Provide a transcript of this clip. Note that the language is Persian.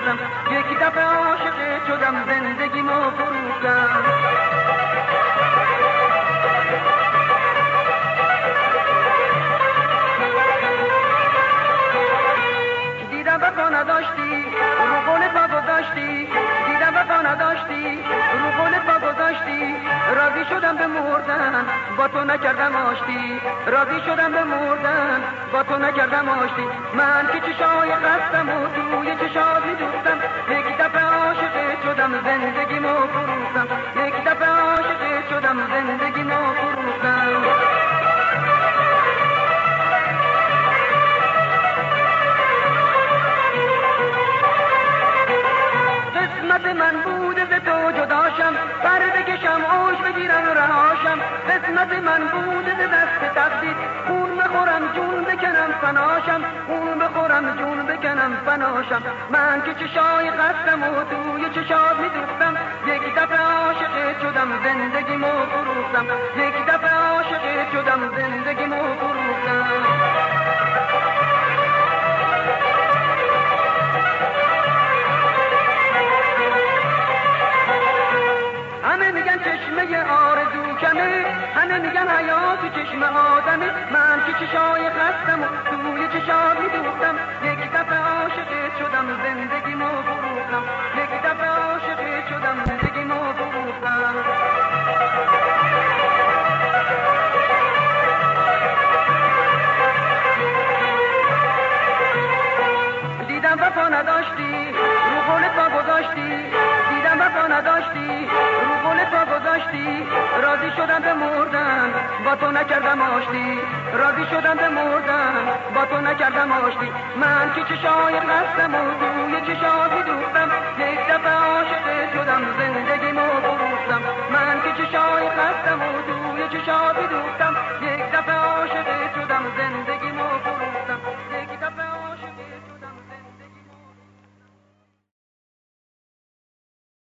فروختم، یک دفعه عاشق شدم زندگیمو فروختم. دیدم وفا نداشتی رو قول پا گذاشتی، دیدم وفا نداشتی رو قول پا گذاشتی، راضی شدم به مردن با تو نکردم آشتی، راضی شدم به مردن با تو نکردم آشتی. من که چشای خستم و توی چشات میدوختم، یک دفعه عاشق شدم زندگیمو فروختم، یک دفعه عاشق شدم زندگیمو فروختم. قسمت من بوده ز تو جداشم، پر بکشم اوش بگیرم رهاشم. قسمت من بوده ز دست تقدیر، خون بخورم جون بکنم فناشم، خون بخورم جون بکنم فناشم. من که چشای خستم و توی چشات میدوختم، یک دفعه عاشق شدم زندگیمو فروختم، یک دفعه عاشق شدم زندگیمو فروختم. همه میگن چشمه آرزو کمه، همه میگن حیات چشم آدمه. من که چشای خستم و توی چشات میدوختم، یک دفعه عاشق شدم زندگیمو فروختم، یک دفعه عاشق شدم زندگیمو فروختم. دیدم وفا نداشتی رو قول پا گذاشتی، دیدم وفا نداشتی رو قول پا گذاشتی، راضی شدم به مردن با تو نکردم آشتی، راضی شدم به مردن با تو نکردم آشتی. من که چشای خستم و توی چشات میدوختم، یک دفعه عاشق شدم زندگیمو فروختم. من که چشای خستم و توی چشات میدوختم، یک دفعه عاشق شدم زندگی